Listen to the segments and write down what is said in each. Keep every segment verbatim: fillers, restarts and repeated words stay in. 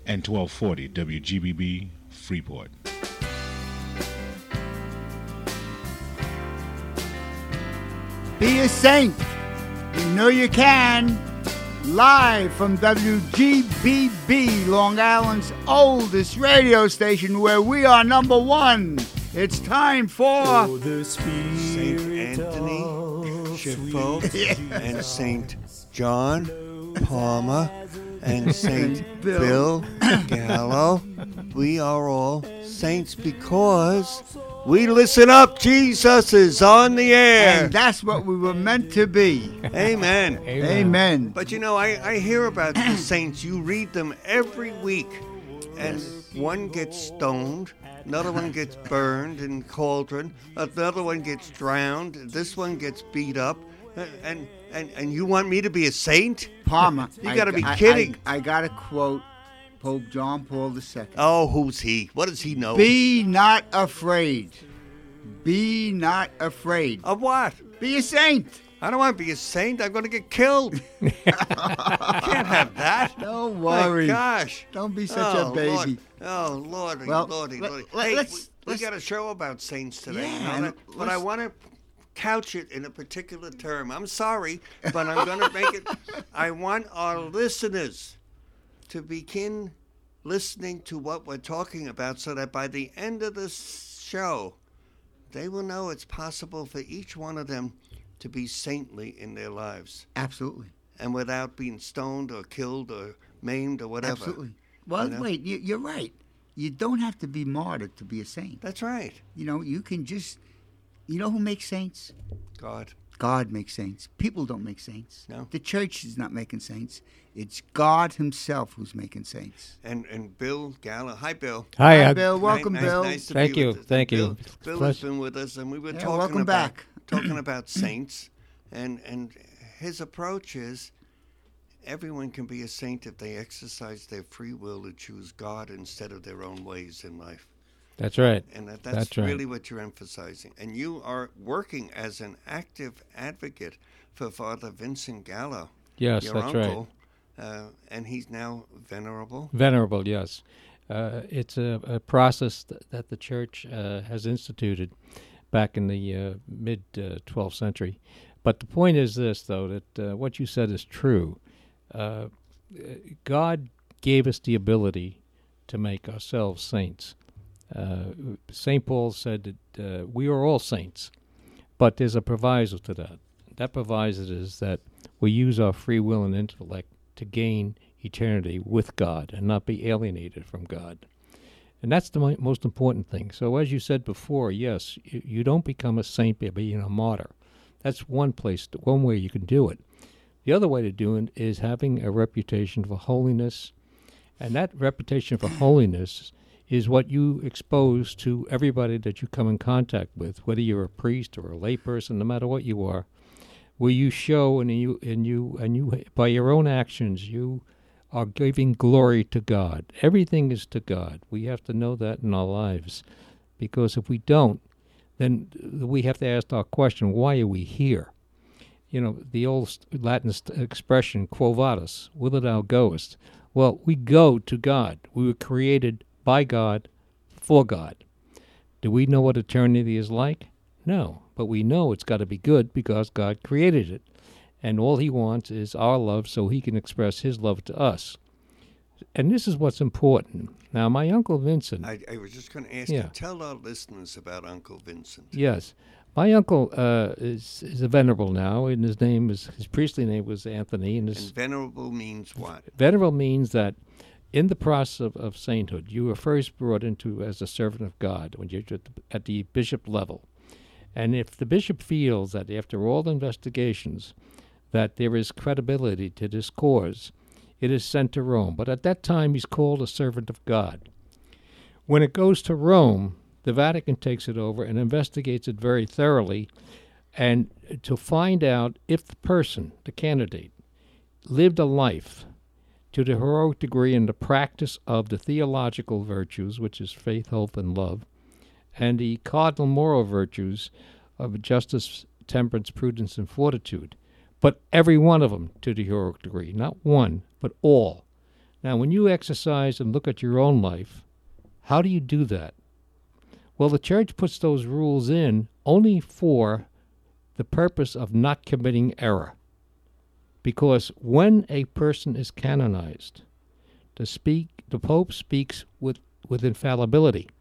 and twelve forty W G B B Freeport. Be a saint. You know you can. Live from W G B B, Long Island's oldest radio station, where we are number one. It's time for oh, Saint Anthony Shifo and Saint John Palmer and Saint Bill Gallo. We are all saints because we listen up. Jesus is on the air. And that's what we were meant to be. Amen. Amen. Amen. But you know, I, I hear about the saints. You read them every week. And one gets stoned. Another one gets burned in cauldron. Another one gets drowned. This one gets beat up. And and, and you want me to be a saint? Palmer. You got to be I, kidding. I, I got to quote Pope John Paul the Second. Oh, who's he? What does he know? Be not afraid. Be not afraid. Of what? Be a saint. I don't want to be a saint. I'm going to get killed. Can't have that. Don't worry. My gosh. Don't be such oh, a baby. Lord. Oh, Lordy, well, Lordy, let, Lordy. Let, hey, let's, we, let's, we got a show about saints today. Yeah, you know, but I want to couch it in a particular term. I'm sorry, but I'm going to make it. I want our listeners to begin listening to what we're talking about so that by the end of this show, they will know it's possible for each one of them to be saintly in their lives. Absolutely. And without being stoned or killed or maimed or whatever. Absolutely. Well, you know? wait, you, you're right. You don't have to be martyred to be a saint. That's right. You know, you can just, you know who makes saints? God. God makes saints. People don't make saints. No. The church is not making saints. It's God himself who's making saints. And and Bill Gallo. Hi, Bill. Hi, Hi uh, Bill. Welcome, nice, Bill. Nice to Thank be you. with us. Thank Bill, you. Bill has been with us, and we were yeah, talking welcome about back. talking about saints, and and his approach is everyone can be a saint if they exercise their free will to choose God instead of their own ways in life. That's right. And that, that's, that's right. really what you're emphasizing. And you are working as an active advocate for Father Vincent Gallo. Yes, your that's uncle, right. Uh, and he's now venerable. Venerable, yes. Uh, it's a, a process th- that the church uh, has instituted back in the uh, mid uh, twelfth century. But the point is this, though, that uh, what you said is true. Uh, God gave us the ability to make ourselves saints. Uh, Saint Paul said that uh, we are all saints, but there's a proviso to that. That proviso is that we use our free will and intellect to gain eternity with God and not be alienated from God. And that's the mo- most important thing. So as you said before, yes, you, you don't become a saint by being a martyr. That's one place, to, one way you can do it. The other way to do it is having a reputation for holiness, and that reputation for holiness is what you expose to everybody that you come in contact with, whether you're a priest or a layperson, no matter what you are, where you show and you and you and you by your own actions you are giving glory to God. Everything is to God. We have to know that in our lives, because if we don't, then we have to ask our question: why are we here? You know, the old Latin expression, quo vadis, whither thou goest. Well, we go to God. We were created by God, for God. Do we know what eternity is like? No, but we know it's got to be good because God created it. And all he wants is our love so he can express his love to us. And this is what's important. Now, my Uncle Vincent... I, I was just going to ask yeah. you, tell our listeners about Uncle Vincent. Yes. My uncle uh, is, is a venerable now, and his name is, his priestly name was Anthony. And, his and venerable means what? Venerable means that in the process of, of sainthood, you were first brought into as a servant of God when you're at the, at the bishop level. And if the bishop feels that after all the investigations that there is credibility to this cause, it is sent to Rome. But at that time, he's called a servant of God. When it goes to Rome, the Vatican takes it over and investigates it very thoroughly, and to find out if the person, the candidate, lived a life to the heroic degree in the practice of the theological virtues, which is faith, hope, and love, and the cardinal moral virtues of justice, temperance, prudence, and fortitude. But every one of them to the heroic degree, not one, but all. Now, when you exercise and look at your own life, how do you do that? Well, the church puts those rules in only for the purpose of not committing error. Because when a person is canonized, the, speak, the Pope speaks with, with infallibility.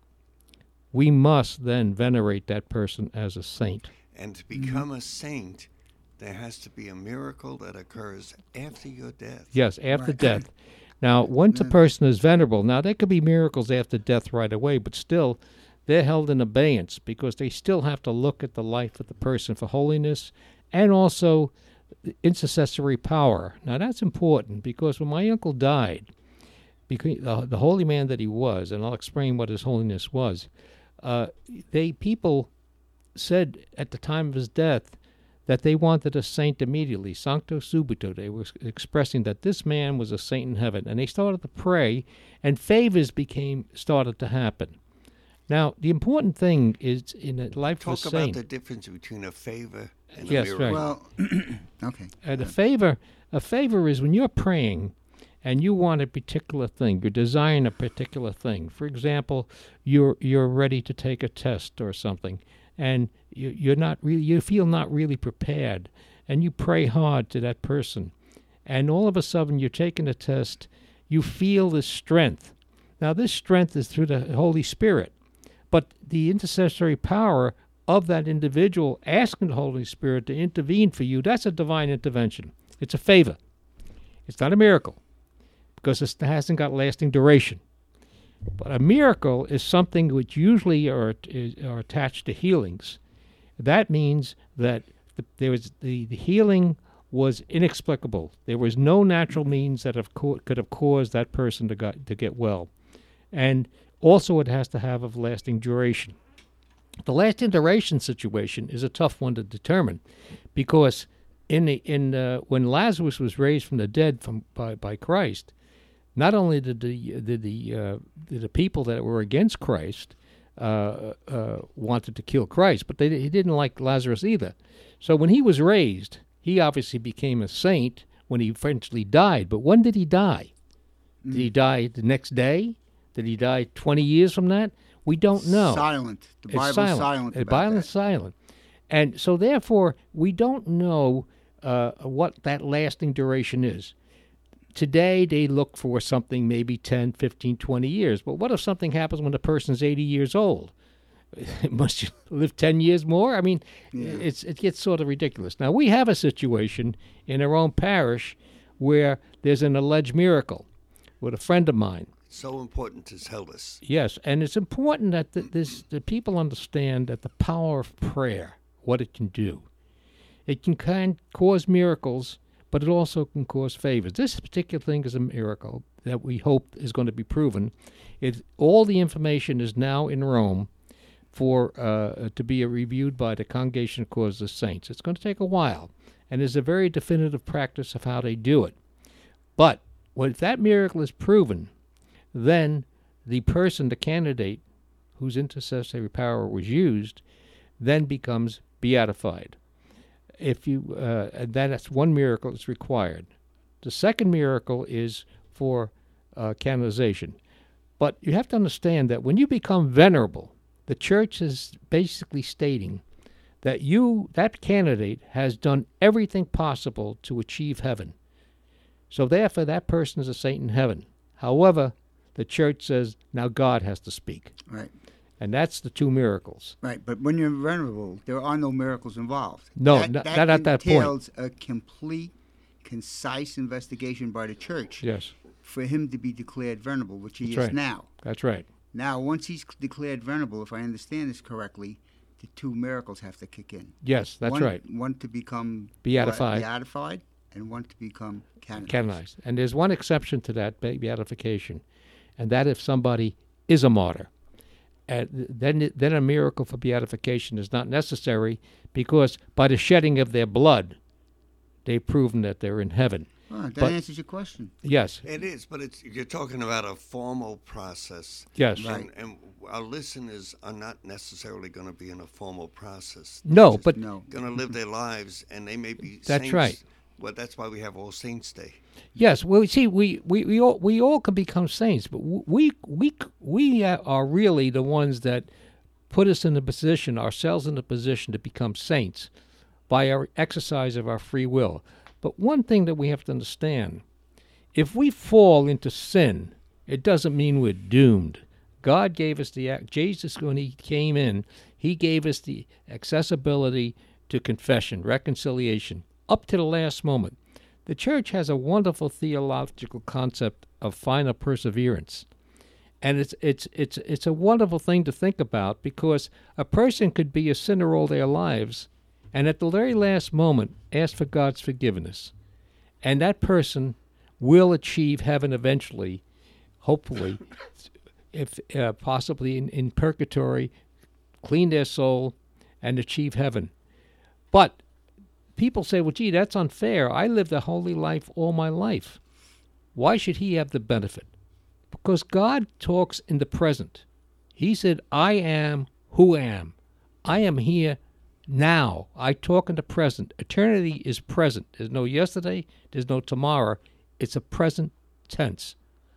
We must then venerate that person as a saint. And to become a saint, there has to be a miracle that occurs after your death. Yes, after Right. death. Now, once a person is venerable, now there could be miracles after death right away, but still, they're held in abeyance because they still have to look at the life of the person for holiness and also intercessory power. Now, that's important because when my uncle died, because the, the holy man that he was, and I'll explain what his holiness was, uh, they people said at the time of his death that they wanted a saint immediately, sancto subito. They were expressing that this man was a saint in heaven, and they started to pray, and favors became started to happen. Now, the important thing is in a life of a Talk about saint. the difference between a favor and Yes, a miracle. right. Well, okay. And a favor, a favor is when you're praying and you want a particular thing, you're desiring a particular thing. For example, you're you're ready to take a test or something, and you, you're not really, you feel not really prepared, and you pray hard to that person, and all of a sudden you're taking a test, you feel this strength. Now, this strength is through the Holy Spirit, but the intercessory power of that individual asking the Holy Spirit to intervene for you, that's a divine intervention. It's a favor. It's not a miracle because it hasn't got lasting duration. But a miracle is something which usually are, is, are attached to healings. That means that the, there was the, the healing was inexplicable. There was no natural means that have co- could have caused that person to, got, to get well. And also it has to have of lasting duration. The lasting duration situation is a tough one to determine because in the, in uh, when Lazarus was raised from the dead from by, by Christ, not only did the did the uh, did the people that were against Christ uh, uh, wanted to kill Christ, but they he didn't like Lazarus either. So when he was raised, he obviously became a saint when he eventually died. But when did he die? Mm. Did he die the next day? Did he die twenty years from that? We don't know. Silent. The It's Bible's silent. silent The about Bible's that. silent. And so therefore, we don't know uh, what that lasting duration is. Today, they look for something maybe ten, fifteen, twenty years. But what if something happens when the person's eighty years old? Must you live ten years more? I mean, Yeah. it's it gets sort of ridiculous. Now, we have a situation in our own parish where there's an alleged miracle with a friend of mine. So important to tell us. Yes, and it's important that the, this, the people understand that the power of prayer, what it can do. It can kind cause miracles, but it also can cause favors. This particular thing is a miracle that we hope is going to be proven. It, all the information is now in Rome for uh, to be reviewed by the Congregation of Cause of Saints. It's going to take a while, and there's a very definitive practice of how they do it. But when if that miracle is proven, then the person, the candidate whose intercessory power was used, then becomes beatified. If you, uh, and that's one miracle that's required. The second miracle is for uh, canonization. But you have to understand that when you become venerable, the church is basically stating that you, that candidate, has done everything possible to achieve heaven. So therefore, that person is a saint in heaven. However, the church says now God has to speak. Right. And that's the two miracles. Right, but when you're venerable, there are no miracles involved. No, that, not- that not at that point. entails a complete, concise investigation by the church Yes, for him to be declared venerable, which he That's is right. now. that's right. Now, once he's declared venerable, if I understand this correctly, the two miracles have to kick in. Yes, that's one, right. One to become Beatified. beatified, and one to become canonized. Canonized. And there's one exception to that be- beatification, and that if somebody is a martyr. And then, then a miracle for beatification is not necessary because by the shedding of their blood, they've proven that they're in heaven. Oh, that But- answers your question. Yes, It is, but it's you're talking about a formal process. yes. Right. And, and our listeners are not necessarily going to be in a formal process. No, They're but No. going to live their lives, and they may be That's saints right. Well, that's why we have All Saints Day. Yes, well, see, we, we, we all we all can become saints, but we we we are really the ones that put us in the position, ourselves in the position to become saints by our exercise of our free will. But one thing that we have to understand, if we fall into sin, it doesn't mean we're doomed. God gave us the, Jesus, when he came in, he gave us the accessibility to confession, reconciliation, up to the last moment. The church has a wonderful theological concept of final perseverance. And it's it's it's it's a wonderful thing to think about, because a person could be a sinner all their lives and at the very last moment ask for God's forgiveness. And that person will achieve heaven eventually, hopefully, if uh, possibly in, in purgatory, clean their soul, and achieve heaven. But people say, well, gee, that's unfair. I lived a holy life all my life. Why should he have the benefit? Because God talks in the present. He said, I am who am. I am here now. I talk in the present. Eternity is present. There's no yesterday. There's no tomorrow. It's a present tense.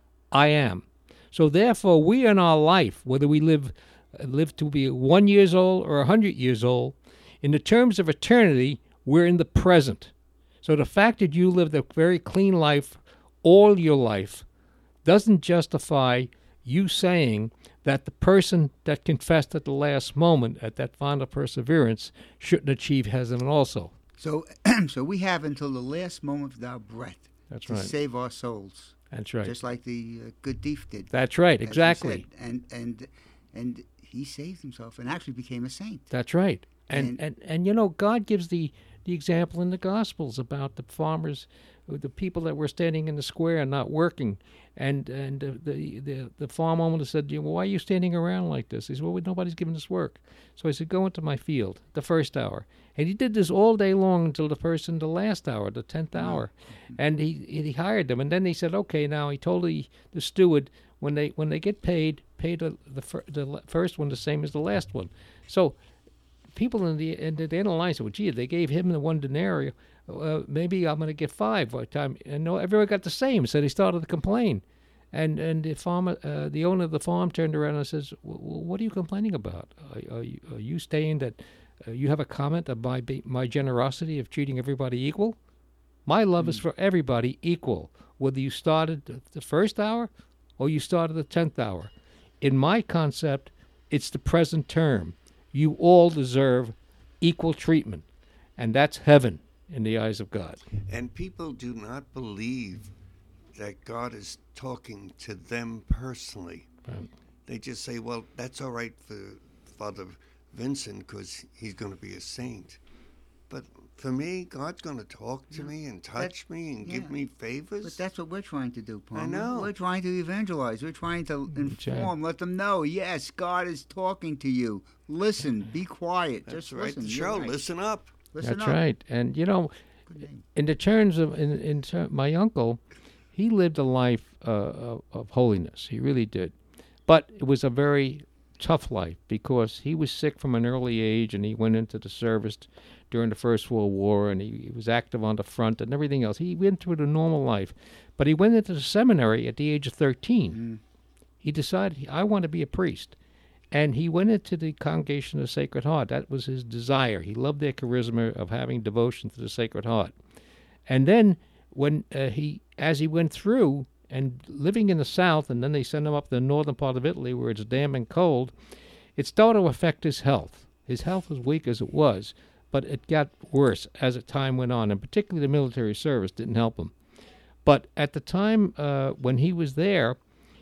I am. So therefore, we in our life, whether we live live to be one years old or a hundred years old, in the terms of eternity, we're in the present. So the fact that you lived a very clean life all your life doesn't justify you saying that the person that confessed at the last moment, at that final perseverance, shouldn't achieve heaven also. So, so we have until the last moment of our breath That's to right. save our souls. That's right. Just like the uh, good thief did. That's right, as you exactly. said. And and and he saved himself and actually became a saint. That's right. And And- and, and you know, God gives the, the example in the Gospels about the farmers, the people that were standing in the square and not working. And and the the, the, the farm owner said, well, why are you standing around like this? He said, well, nobody's giving us work. So I said, go into my field, the first hour. And he did this all day long until the person, the last hour, the tenth hour. And he he hired them. And then he said, okay, now he told the, the steward, when they when they get paid, pay the, the, fir- the first one the same as the last one. So people in the in the analyze, well, gee, they gave him the one denarius. Uh, maybe I'm going to get five by the time. And no, everyone got the same, so they started to complain. And and the farmer, uh, the owner of the farm, turned around and says, well, "What are you complaining about? Are, are, you, are you saying that uh, you have a comment of my my generosity of treating everybody equal? My love mm. is for everybody equal, whether you started the first hour or you started the tenth hour. In my concept, it's the present term. You all deserve equal treatment, and that's heaven in the eyes of God." And people do not believe that God is talking to them personally. Right. They just say, well, that's all right for Father Vincent because he's going to be a saint. But for me, God's going to talk to Yeah. me and touch That- me and yeah. give me favors. But that's what we're trying to do, Paul. I know. We're trying to evangelize. We're trying to inform, let them know, yes, God is talking to you. Listen, be quiet. That's Just right. listen. The You're show, right. listen up. Listen That's up. right. And you know, Good name. in the terms of in, in ter- my uncle, he lived a life uh, of, of holiness. He really did, but it was a very tough life because he was sick from an early age, and he went into the service during the First World War, and he, he was active on the front and everything else. He went through the normal life, but he went into the seminary at the age of thirteen. Mm. He decided, I want to be a priest. And he went into the Congregation of the Sacred Heart. That was his desire. He loved their charisma of having devotion to the Sacred Heart. And then when uh, he, as he went through and living in the south, and then they sent him up to the northern part of Italy where it's damp and cold, it started to affect his health. His health was weak as it was, but it got worse as the time went on, and particularly the military service didn't help him. But at the time uh, when he was there,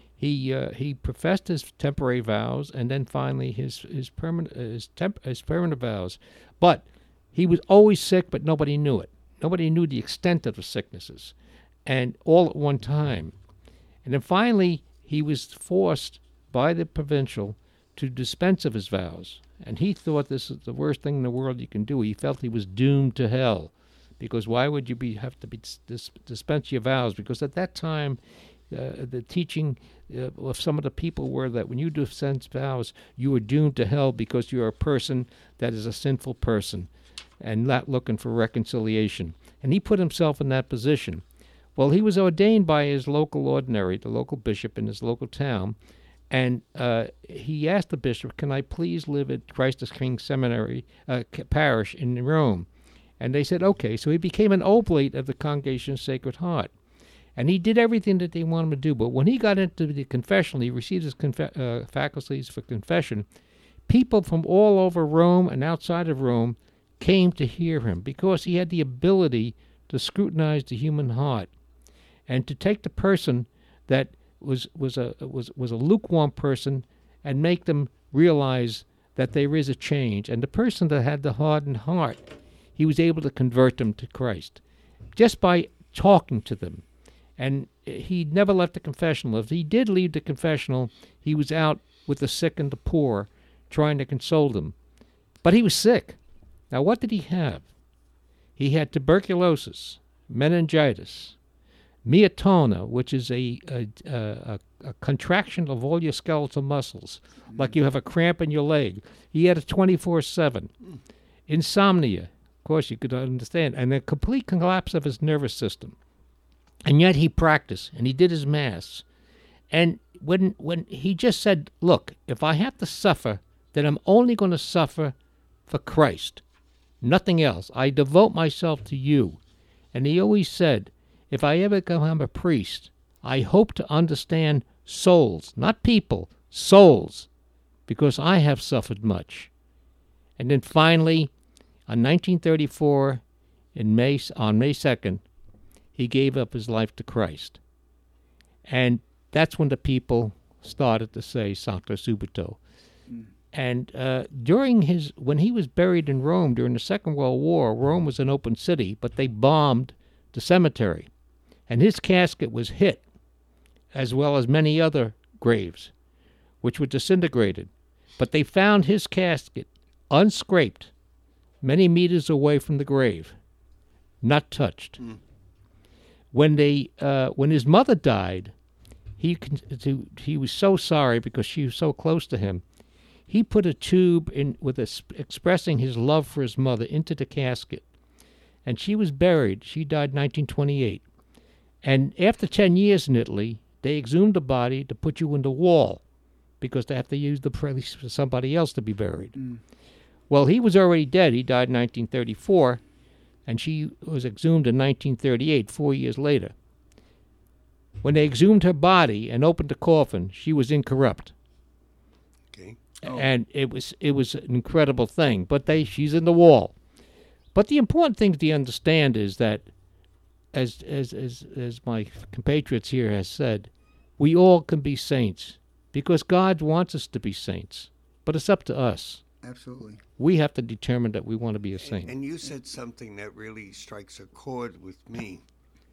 He uh, he professed his temporary vows, and then finally his his permanent his, temp- his permanent vows. But he was always sick, but nobody knew it. Nobody knew the extent of the sicknesses, and all at one time. And then finally, he was forced by the provincial to dispense of his vows, and he thought this is the worst thing in the world you can do. He felt he was doomed to hell, because why would you be have to be dis- dispense your vows? Because at that time, Uh, the teaching uh, of some of the people were that when you dispense vows, you are doomed to hell because you are a person that is a sinful person and not looking for reconciliation. and he put himself in that position. Well, he was ordained by his local ordinary, the local bishop in his local town, and uh, he asked the bishop, can I please live at Christ the King Seminary uh, Parish in Rome? And they said, okay. So he became an oblate of the Congregation of Sacred Heart. And he did everything that they wanted him to do. But when he got into the confessional, he received his conf- uh, faculties for confession, people from all over Rome and outside of Rome came to hear him because he had the ability to scrutinize the human heart and to take the person that was was a was was a lukewarm person and make them realize that there is a change. And the person that had the hardened heart, he was able to convert them to Christ just by talking to them. And he never left the confessional. If he did leave the confessional, he was out with the sick and the poor, trying to console them. But he was sick. Now, what did he have? He had tuberculosis, meningitis, myotona, which is a, a, a, a contraction of all your skeletal muscles, mm. like you have a cramp in your leg. He had a twenty-four seven. Mm. Insomnia, of course, you could understand, and a complete collapse of his nervous system. And yet he practiced, and he did his Mass. And when when he just said, look, if I have to suffer, then I'm only going to suffer for Christ, nothing else. I devote myself to you. And he always said, if I ever become a priest, I hope to understand souls, not people, souls, because I have suffered much. And then finally, on nineteen thirty-four, in May, on May second, he gave up his life to Christ. And that's when the people started to say Sancto Subito. Mm. And uh, during his, when he was buried in Rome during the Second World War, Rome was an open city, but they bombed the cemetery. And his casket was hit, as well as many other graves, which were disintegrated. But they found his casket unscraped, many meters away from the grave, not touched. Mm. When they, uh, when his mother died, he he was so sorry because she was so close to him. He put a tube in with a, expressing his love for his mother into the casket, and she was buried. She died in nineteen twenty-eight, and after ten years in Italy, they exhumed the body to put you in the wall because they have to use the place for somebody else to be buried. Mm. Well, he was already dead. He died in nineteen thirty-four. And she was exhumed in nineteen thirty-eight, four years later. When they exhumed her body and opened the coffin, she was incorrupt. Okay. Oh. And it was it was an incredible thing. But they she's in the wall. But the important thing to understand is that, as as as as my compatriots here has said, we all can be saints because God wants us to be saints. But it's up to us. Absolutely. We have to determine that we want to be a saint. And, and you said something that really strikes a chord with me.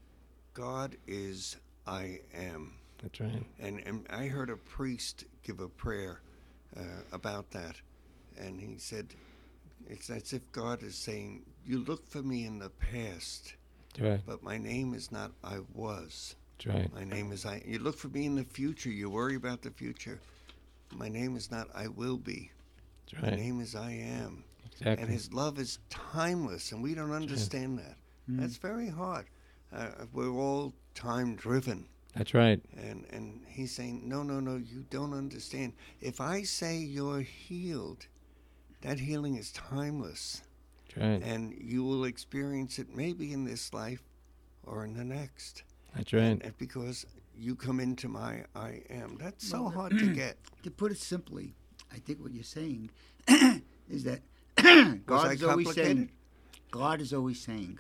God is I am. That's right. And, and I heard a priest give a prayer uh, about that. And he said, it's as if God is saying, you look for me in the past, That's right. but my name is not I was. That's right. My name is I. You look for me in the future, you worry about the future. My name is not I will be. That's right. My name is I am. Exactly. And his love is timeless, and we don't understand that. Mm. That's very hard. Uh, we're all time-driven. That's right. And and he's saying, no, no, no, you don't understand. If I say you're healed, that healing is timeless. That's right. And you will experience it maybe in this life or in the next. That's right. And, and because you come into my I am. That's so well, hard to get. To put it simply, I think what you're saying is that God Was is I always saying, God is always saying,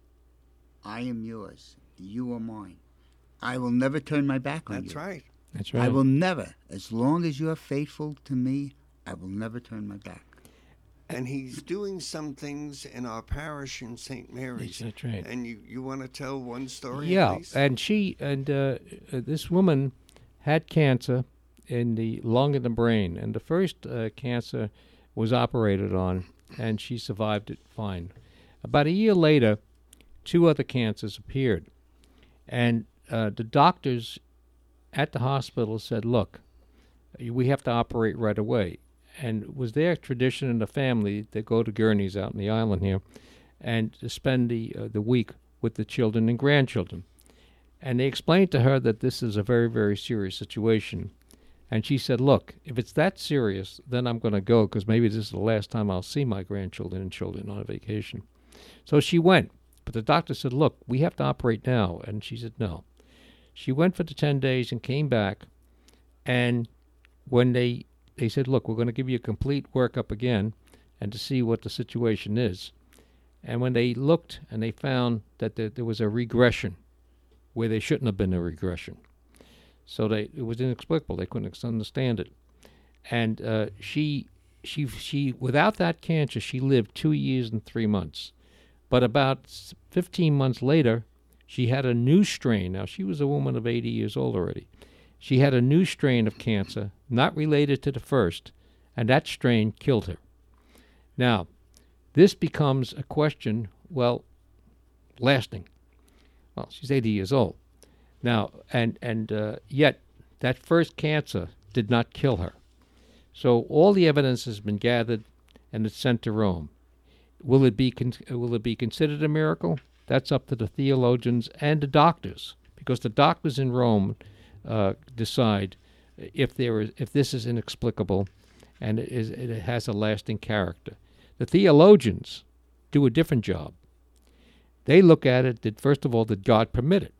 I am yours, you are mine. I will never turn my back on That's you. That's right. That's right. I will never, as long as you are faithful to me, I will never turn my back. And he's doing some things in our parish in Saint Mary's. That's right. And you, you want to tell one story? Yeah, at least? and she and uh, uh, this woman had cancer in the lung and the brain, and the first uh, cancer was operated on, and she survived it fine. About a year later, two other cancers appeared, and uh, the doctors at the hospital said, look, we have to operate right away. And it was their tradition in the family to go to gurneys out in the island here and to spend the uh, the week with the children and grandchildren. And they explained to her that this is a very, very serious situation. And she said, look, if it's that serious, then I'm going to go, because maybe this is the last time I'll see my grandchildren and children on a vacation. So she went. But the doctor said, look, we have to operate now. And she said, no. She went for the ten days and came back. And when they, they said, look, we're going to give you a complete workup again and to see what the situation is. And when they looked and they found that there, there was a regression where there shouldn't have been a regression. So they it was inexplicable. They couldn't understand it. And uh, she, she, she, without that cancer, she lived two years and three months. But about fifteen months later, she had a new strain. Now, she was a woman of eighty years old already. She had a new strain of cancer, not related to the first, and that strain killed her. Now, this becomes a question, well, lasting. Well, she's eighty years old. Now, and, and uh, yet that first cancer did not kill her. So all the evidence has been gathered, and it's sent to Rome. Will it be con- will it be considered a miracle? That's up to the theologians and the doctors, because the doctors in Rome uh, decide if there is if this is inexplicable, and it, is, it has a lasting character. The theologians do a different job. They look at it that first of all, did God permit it?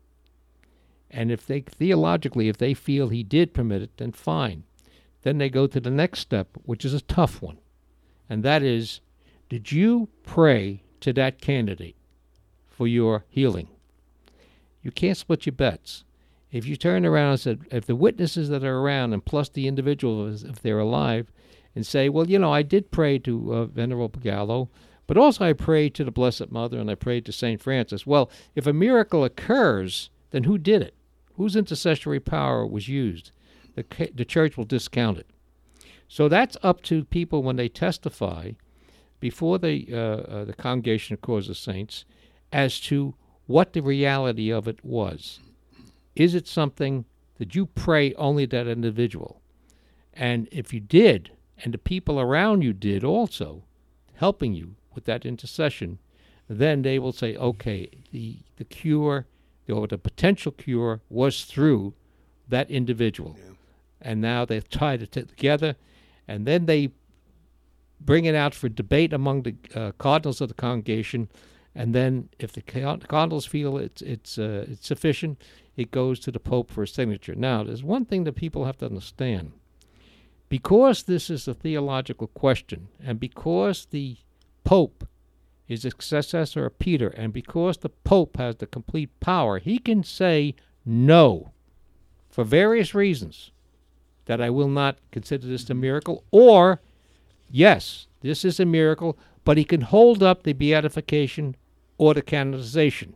And if they theologically, if they feel He did permit it, then fine. Then they go to the next step, which is a tough one, and that is, did you pray to that candidate for your healing? You can't split your bets. If you turn around and said, if the witnesses that are around, and plus the individuals, if they're alive, and say, well, you know, I did pray to uh, Venerable Gallo, but also I prayed to the Blessed Mother and I prayed to Saint Francis. Well, if a miracle occurs, then who did it? Whose intercessory power was used? The, the church will discount it. So that's up to people when they testify before the uh, uh, the Congregation of Cause of Saints as to what the reality of it was. Is it something that you pray only to that individual? And if you did, and the people around you did also, helping you with that intercession, then they will say, okay, the, the cure, or the potential cure, was through that individual. Yeah. And now they've tied it together, and then they bring it out for debate among the uh, cardinals of the congregation, and then if the cardinals feel it's it's uh, it's sufficient, it goes to the Pope for a signature. Now, there's one thing that people have to understand. Because this is a theological question, and because the Pope is a successor of Peter, and because the Pope has the complete power, he can say no, for various reasons, that I will not consider this a miracle, or yes, this is a miracle, but he can hold up the beatification or the canonization.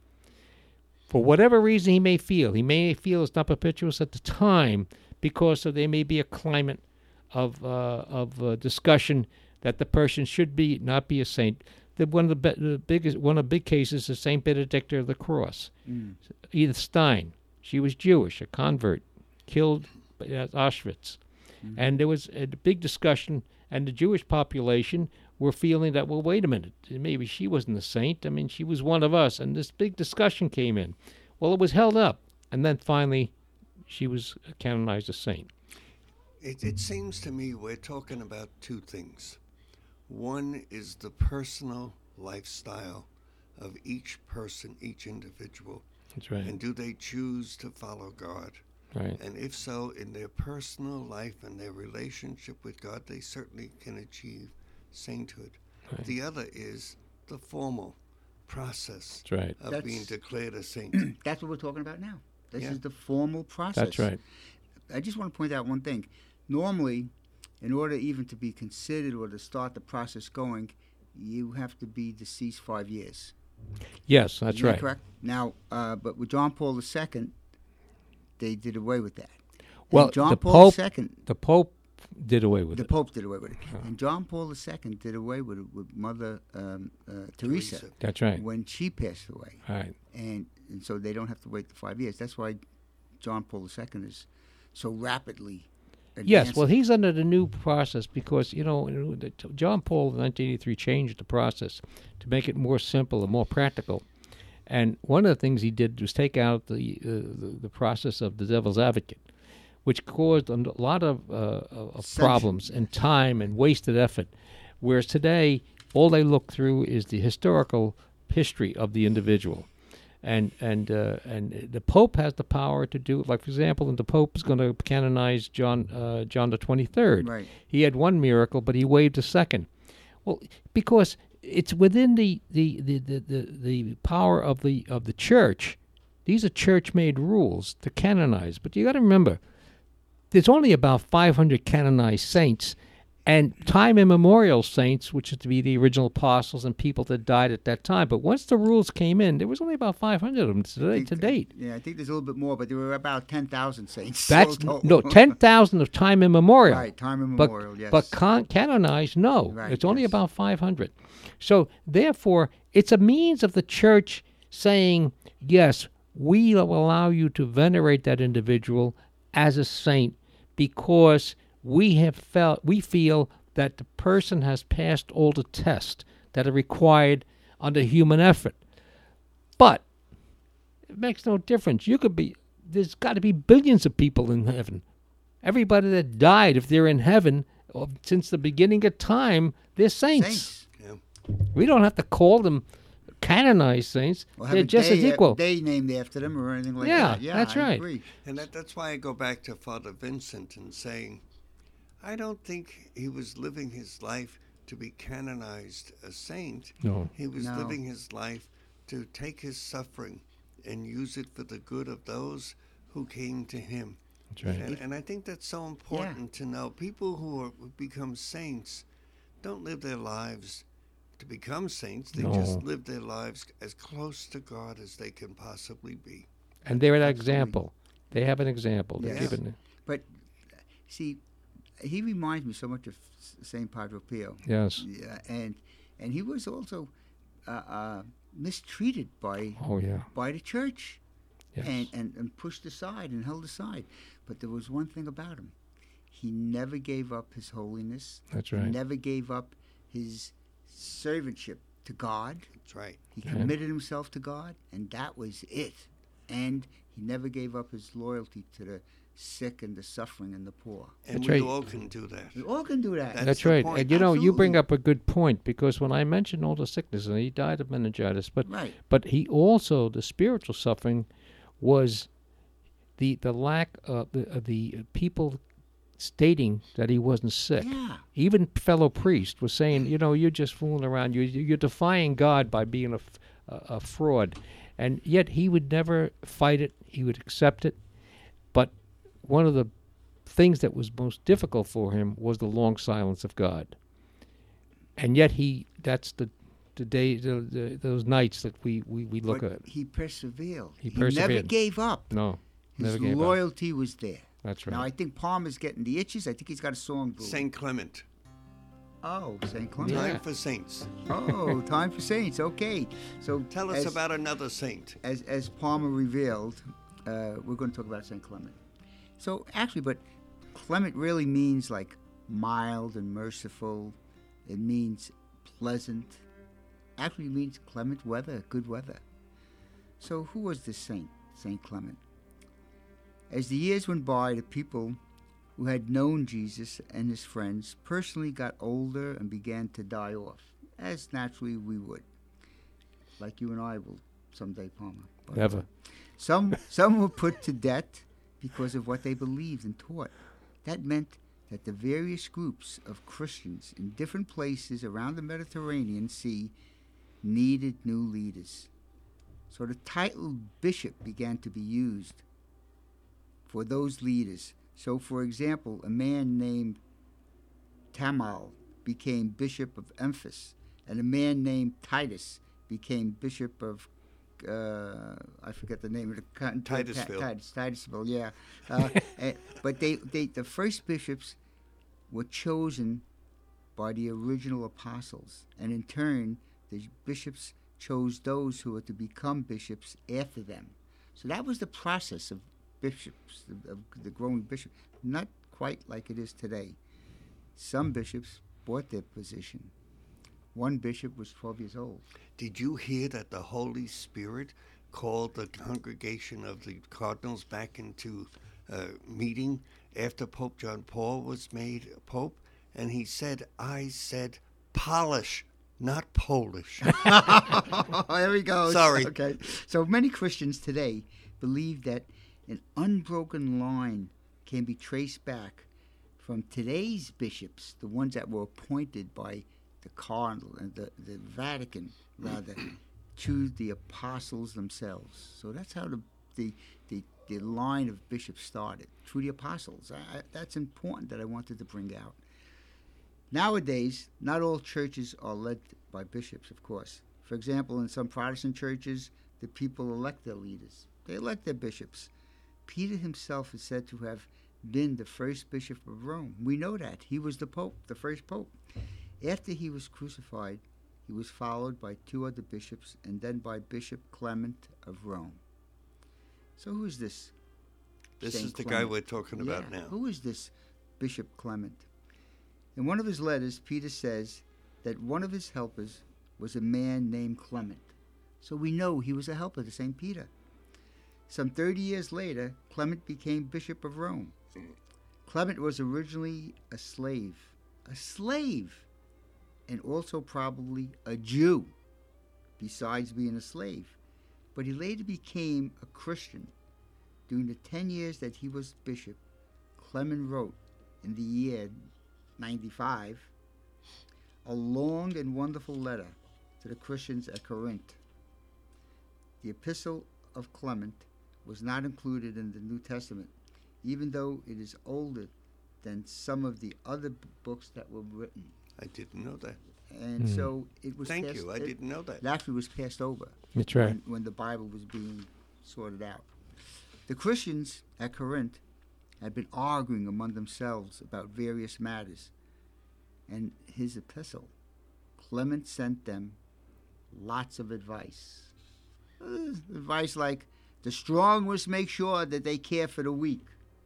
For whatever reason he may feel, he may feel it's not propitious at the time because of, there may be a climate of uh, of uh, discussion that the person should be not be a saint. The, one of the, be- the biggest one of the big cases is Saint Benedicta of the Cross. Mm. Edith Stein, she was Jewish, a convert, killed at Auschwitz. Mm-hmm. And there was a big discussion, and the Jewish population were feeling that, well, wait a minute, maybe she wasn't a saint. I mean, she was one of us, and this big discussion came in. Well, it was held up, and then finally she was canonized a saint. It, it seems to me we're talking about two things. One is the personal lifestyle of each person, each individual. That's right. And do they choose to follow God? Right. And if so, in their personal life and their relationship with God, they certainly can achieve sainthood. Right. The other is the formal process That's right. of That's, being declared a saint. That's what we're talking about now. This yeah. is the formal process. That's right. I just want to point out one thing. Normally, in order even to be considered or to start the process going, you have to be deceased five years. Yes, that's Is that right. Correct. Now, uh, but with John Paul the Second, they did away with that. Well, and John the Paul Pope, the Second, the Pope did away with the it. Pope did away with it, Oh. and John Paul the Second did away with it with Mother um, uh, Teresa, Teresa. That's right. when she passed away, Right. and, and so they don't have to wait the five years. That's why John Paul the Second is so rapidly Yes, well, he's under the new process because, you know, John Paul in nineteen eighty-three changed the process to make it more simple and more practical. And one of the things he did was take out the uh, the, the process of the devil's advocate, which caused a lot of, uh, of problems and time and wasted effort. Whereas today, all they look through is the historical history of the individual. And and uh, and the Pope has the power to do it. Like, for example, the Pope is going to canonize John uh, John the twenty-third. Right. He had one miracle, but he waived a second. Well, because it's within the the, the, the, the, the power of the of the church. These are church-made rules to canonize. But you got to remember, there's only about five hundred canonized saints, and time immemorial saints, which is to be the original apostles and people that died at that time. But once the rules came in, there was only about five hundred of them to, think, to date. Yeah, I think there's a little bit more, but there were about ten thousand saints. That's total. no ten thousand of time immemorial. Right, time immemorial. But, yes. but con- canonized, no. Right, it's only yes. about five hundred. So therefore, it's a means of the church saying, yes, we will allow you to venerate that individual as a saint because we have felt we feel that the person has passed all the tests that are required under human effort. But it makes no difference. You could be there's got to be billions of people in heaven. Everybody that died, if they're in heaven or since the beginning of time, they're saints. Saints. Yeah. We don't have to call them canonized saints. Well, they're have a just day, as equal. A day named after them or anything like Yeah, that. Yeah, that's I right. Agree. And that, that's why I go back to Father Vincent and saying, I don't think he was living his life to be canonized a saint. No. He was No. living his life to take his suffering and use it for the good of those who came to him. That's right. And, and I think that's so important to know. People who are, who become saints don't live their lives to become saints. They No. just live their lives as close to God as they can possibly be. And they're an Absolutely. example. They have an example. They're Yes. given. But see, he reminds me so much of Saint Padre Pio. Yes. Yeah, and and he was also uh, uh, mistreated by Oh, yeah. by the church. Yes. and, and, and pushed aside and held aside. But there was one thing about him. He never gave up his holiness. That's He right. never gave up his servantship to God. That's right. He Okay. committed himself to God, and that was it. And he never gave up his loyalty to the sick and the suffering and the poor. And That's we right. all can do that. We all can do that. That's That's the right. point. And you know, you bring Absolutely. up a good point because when I mentioned all the sickness, and he died of meningitis, but Right. but he also the spiritual suffering was the the lack of the, of the people stating that he wasn't sick. Yeah. Even fellow priest was saying, you know, you're just fooling around. You you're defying God by being a, f- a- a fraud, and yet he would never fight it. He would accept it. But one of the things that was most difficult for him was the long silence of God. And yet he that's the the day the, the, those nights that we, we, we look But at. he persevered. He never persevered. gave up. No, His never gave up. loyalty was there. That's right. Now, I think Palmer's getting the itches. I think he's got a song brewing. Saint Clement. Oh, Saint Clement. Yeah. Time for saints. Oh, time for saints. Okay. So Tell us as, about another saint. as as Palmer revealed, uh, we're going to talk about Saint Clement. So actually, but Clement really means like mild and merciful. It means pleasant. Actually, it means clement weather, good weather. So who was this saint, Saint Clement? As the years went by, the people who had known Jesus and his friends personally got older and began to die off, as naturally we would. Like you and I will someday, Palmer. But Never. Some, some were put to death because of what they believed and taught. That meant that the various groups of Christians in different places around the Mediterranean Sea needed new leaders. So the title bishop began to be used for those leaders. So, for example, a man named Tamal became bishop of Ephesus, and a man named Titus became bishop of, uh, I forget the name of the con- Titusville. Ta- Titus, Titusville, yeah. Uh, eh, but they, they, the first bishops were chosen by the original apostles, and in turn, the bishops chose those who were to become bishops after them. So that was the process of bishops, of, of the growing bishop. Not quite like it is today. Some bishops bought their position. One bishop was twelve years old. Did you hear that the Holy Spirit called the congregation of the cardinals back into uh, meeting after Pope John Paul was made Pope? And he said, I said polish, not Polish. There we go. Sorry. Okay. So many Christians today believe that an unbroken line can be traced back from today's bishops, the ones that were appointed by the cardinal and the, the Vatican, rather, to the apostles themselves. So that's how the the, the, the line of bishops started, through the apostles. I, I, that's important that I wanted to bring out. Nowadays, not all churches are led by bishops, of course. For example, in some Protestant churches, the people elect their leaders. They elect their bishops. Peter himself is said to have been the first bishop of Rome. We know that. He was the pope, the first pope. After he was crucified, he was followed by two other bishops and then by Bishop Clement of Rome. So who is this? This Saint is the Clement? guy we're talking about Yeah, now. Who is this Bishop Clement? In one of his letters, Peter says that one of his helpers was a man named Clement. So we know he was a helper to Saint Peter. Some thirty years later, Clement became Bishop of Rome. Clement was originally a slave, a slave, and also probably a Jew, besides being a slave. But he later became a Christian. During the ten years that he was bishop, Clement wrote in the year ninety-five a long and wonderful letter to the Christians at Corinth. The epistle of Clement was not included in the New Testament, even though it is older than some of the other b- books that were written. I didn't know that. And Mm. so it was Thank passed, you. I it, didn't know that. it actually was passed over That's right. when, when the Bible was being sorted out. The Christians at Corinth had been arguing among themselves about various matters, and his epistle, Clement sent them lots of advice. Uh, advice like, the strong must make sure that they care for the weak.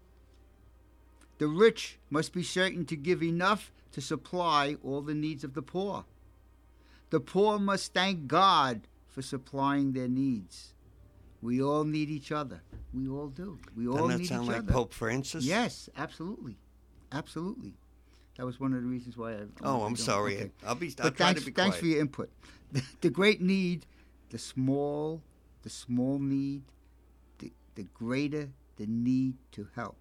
The rich must be certain to give enough to supply all the needs of the poor. The poor must thank God for supplying their needs. We all need each other. We all do. We all Doesn't that need sound each like other. Pope Francis? Yes, absolutely. Absolutely. That was one of the reasons why I... I Oh, wanted I'm to- sorry. okay. I'll be. I'll But try thanks, to be thanks quiet. for your input. The, the great need, the small, the small need, the, the greater the need to help.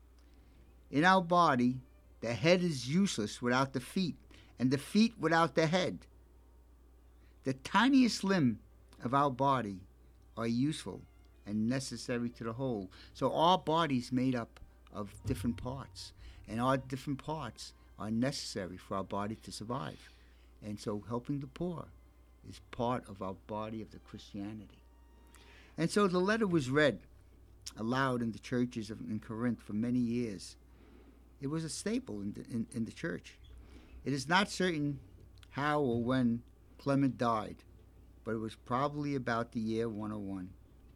In our body, the head is useless without the feet, and the feet without the head. The tiniest limb of our body are useful and necessary to the whole. So our body's made up of different parts, and our different parts are necessary for our body to survive. And so helping the poor is part of our body of the Christianity. And so the letter was read aloud in the churches of, in Corinth for many years. It was a staple in the, in, in the church. It is not certain how or when Clement died, but it was probably about the year one oh one.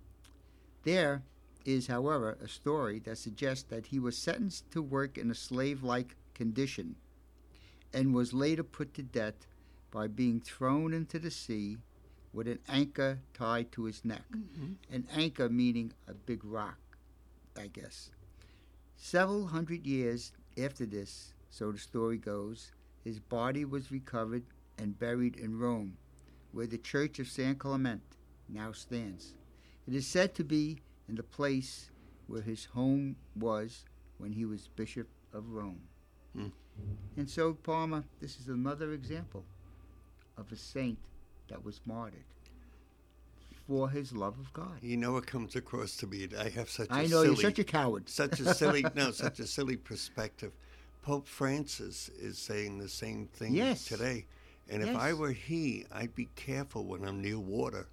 There is, however, a story that suggests that he was sentenced to work in a slave-like condition and was later put to death by being thrown into the sea with an anchor tied to his neck. Mm-hmm. An anchor meaning a big rock, I guess. Several hundred years after this, so the story goes, his body was recovered and buried in Rome, where the Church of San Clement now stands. It is said to be in the place where his home was when he was Bishop of Rome. Mm. And so, Palmer, this is another example of a saint that was martyred for his love of God. You know, it comes across to me. I have such a I know, silly, you're such a coward. such a silly, no, such a silly perspective. Pope Francis is saying the same thing Yes. today. And if Yes. I were he, I'd be careful when I'm near water.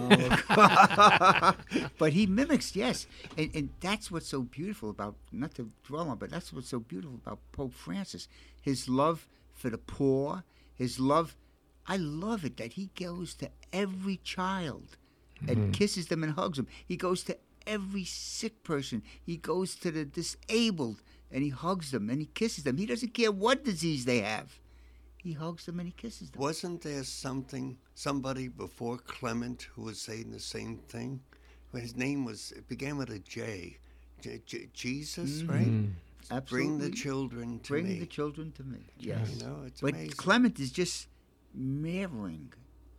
But he mimics, yes. And, and that's what's so beautiful about, not to dwell on, but that's what's so beautiful about Pope Francis. His love for the poor, his love, I love it that he goes to every child and kisses them and hugs them. He goes to every sick person. He goes to the disabled and he hugs them and he kisses them. He doesn't care what disease they have. He hugs them and he kisses them. Wasn't there something, somebody before Clement who was saying the same thing? His name was, it began with a J. J- J- Jesus, Mhm. right? Mm. Absolutely. Bring the children to Bring me. the children to me. Yes. You know, it's But amazing. Clement is just mirroring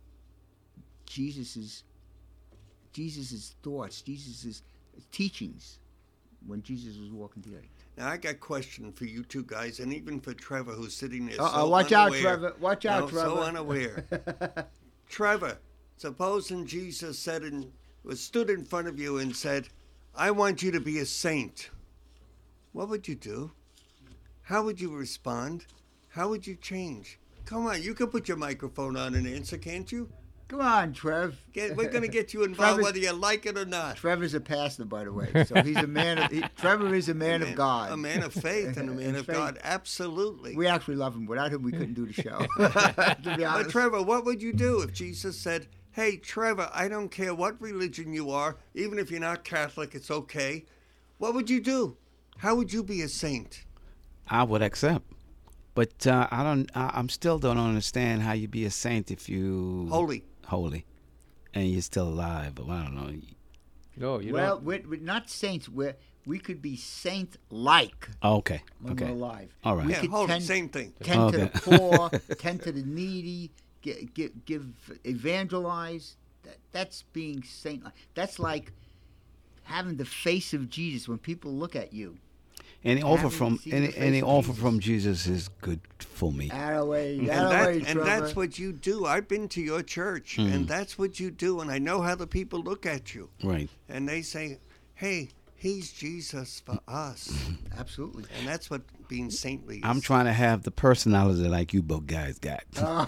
Jesus's Jesus's thoughts, Jesus's teachings when Jesus was walking the earth. Now, I got a question for you two guys, and even for Trevor, who's sitting there Uh-oh, so watch out, unaware. Trevor. Watch out, No, Trevor. So unaware. Trevor, supposing Jesus said and was stood in front of you and said, I want you to be a saint. What would you do? How would you respond? How would you change? Come on, you can put your microphone on and answer, can't you? Come on, Trev. Get, we're going to get you involved Trevor's- whether you like it or not. Trevor's a pastor, by the way, so he's a man. Of, he, Trevor is a man of God. A man of faith and a man And of faith. God, absolutely. We actually love him. Without him, we couldn't do the show. to be But honest. Trevor, what would you do if Jesus said, hey, Trevor, I don't care what religion you are, even if you're not Catholic, it's okay. What would you do? How would you be a saint? I would accept. But uh, I don't. I, I'm still don't understand how you be a saint if you Holy. holy, and you're still alive. But I don't know. No, you well, don't. we're, we're not saints. We're, we could be saint-like Oh, okay. when Okay. we're alive. All right. We Yeah, could holy, tend, same thing. tend to Okay. the poor, tend to the needy, give, give, give evangelize. That, that's being saint-like. That's like having the face of Jesus when people look at you. Any offer Having from seen the any face any of offer Jesus. from Jesus is good for me. That away, And, that that, away, and Trevor. that's what you do. I've been to your church, Mm. and that's what you do. And I know how the people look at you. Right. And they say, hey, he's Jesus for us. Absolutely. And that's what being saintly is. I'm trying to have the personality like you both guys got.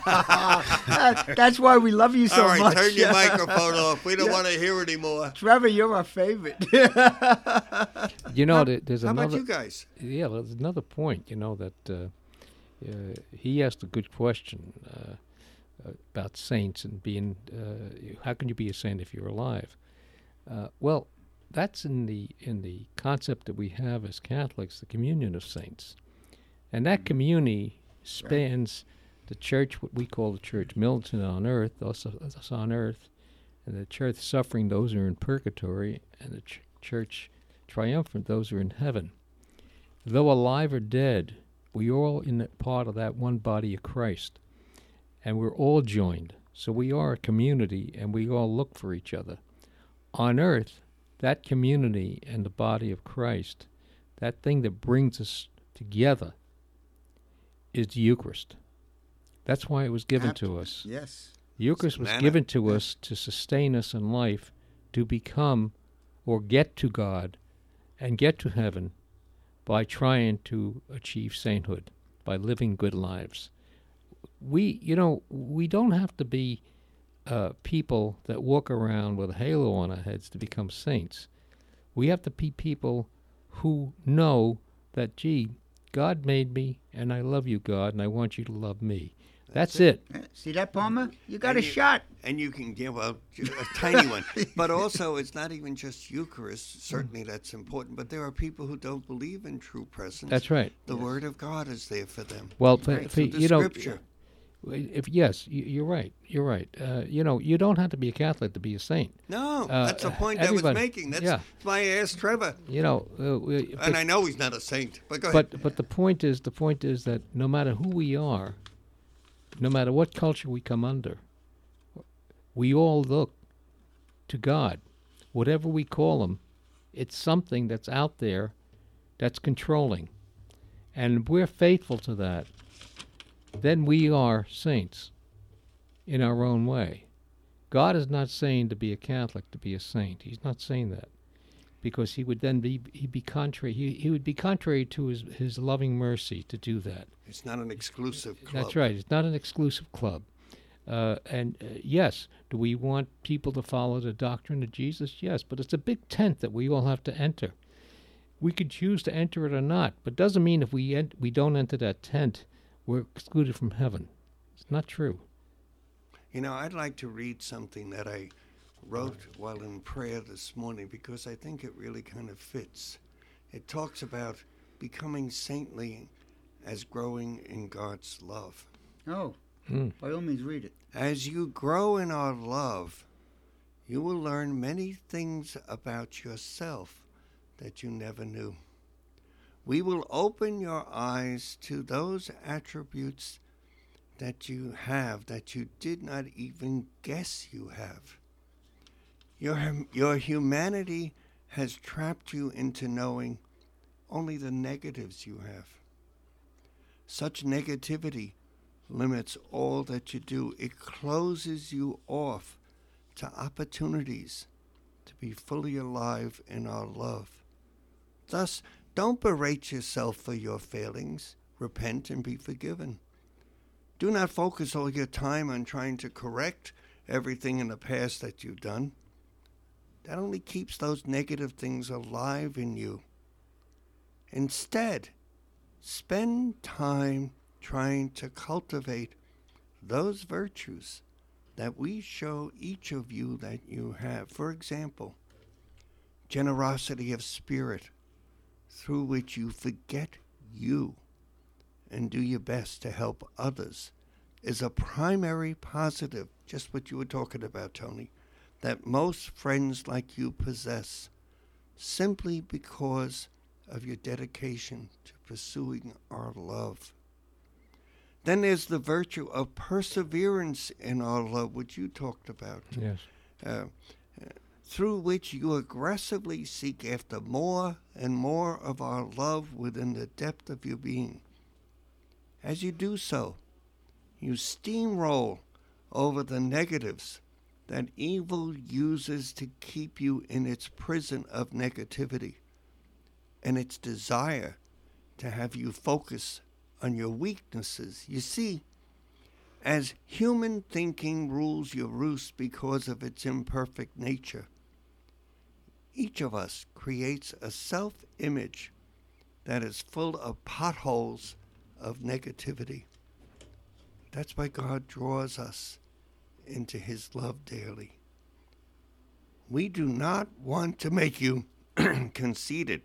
That- that's why we love you so All right, much. turn your microphone off. We don't Yeah. want to hear anymore. Trevor, you're our favorite. You know, there- there's How another. about you guys? Yeah, there's another point. You know that uh, uh, he asked a good question uh, about saints and being. Uh, how can you be a saint if you're alive? Uh, well, that's in the in the concept that we have as Catholics, the communion of saints, and that community spans the church, what we call the church militant on earth, us, us on earth, and the church suffering, those who are in purgatory, and the ch- church triumphant, those who are in heaven. Though alive or dead, we all in that part of that one body of Christ, and we're all joined. So we are a community, and we all look for each other. On earth, that community and the body of Christ, that thing that brings us together, is the Eucharist. That's why it was given to us. Yes. The Eucharist was Manna. given to us to sustain us in life, to become or get to God and get to heaven by trying to achieve sainthood, by living good lives. We, you know, we don't have to be uh, people that walk around with a halo on our heads to become saints. We have to be people who know that, gee, God made me, and I love you, God, and I want you to love me. That's, it. Eh, See that, Palmer? You got And a you- shot. And you can give a, a tiny one. But also, it's not even just Eucharist. Certainly, that's important. But there are people who don't believe in true presence. That's right. The Word of God is there for them. Well, for, Right, for, through the you know, Scripture. if yes, you, you're right. You're right. Uh, you know, you don't have to be a Catholic to be a saint. No, Uh, that's the point I was everybody- making. That's yeah. why I asked Trevor. You know, uh, we, And but, I know he's not a saint. But go ahead. but but the point is, the point is that no matter who we are, no matter what culture we come under, we all look to God. Whatever we call him, it's something that's out there that's controlling. And if we're faithful to that, then we are saints in our own way. God is not saying to be a Catholic to be a saint. He's not saying that, because he would then be he'd be contrary. He he would be contrary to his his loving mercy to do that. it's not an exclusive club. That's right. It's not an exclusive club. Uh, and uh, yes, do we want people to follow the doctrine of Jesus? Yes, but it's a big tent that we all have to enter. We could choose to enter it or not, but doesn't mean if we ent- we don't enter that tent, we're excluded from heaven. It's not true. You know, I'd like to read something that I wrote while in prayer this morning because I think it really kind of fits. It talks about becoming saintly as growing in God's love. Oh, Hmm. by all means, read it. As you grow in our love, you will learn many things about yourself that you never knew. We will open your eyes to those attributes that you have that you did not even guess you have. Your, your humanity has trapped you into knowing only the negatives you have. Such negativity limits all that you do. It closes you off to opportunities to be fully alive in our love. Thus, don't berate yourself for your failings. Repent and be forgiven. Do not focus all your time on trying to correct everything in the past that you've done. That only keeps those negative things alive in you. Instead, spend time trying to cultivate those virtues that we show each of you that you have. For example, generosity of spirit, through which you forget you and do your best to help others, is a primary positive, just what you were talking about, Tony, that most friends like you possess, simply because of your dedication to pursuing our love. Then there's the virtue of perseverance in our love, which you talked about. Yes. Uh, through which you aggressively seek after more and more of our love within the depth of your being. As you do so, you steamroll over the negatives that evil uses to keep you in its prison of negativity and its desire to have you focus on your weaknesses. You see, as human thinking rules your roost because of its imperfect nature, each of us creates a self-image that is full of potholes of negativity. That's why God draws us into his love daily. We do not want to make you conceited.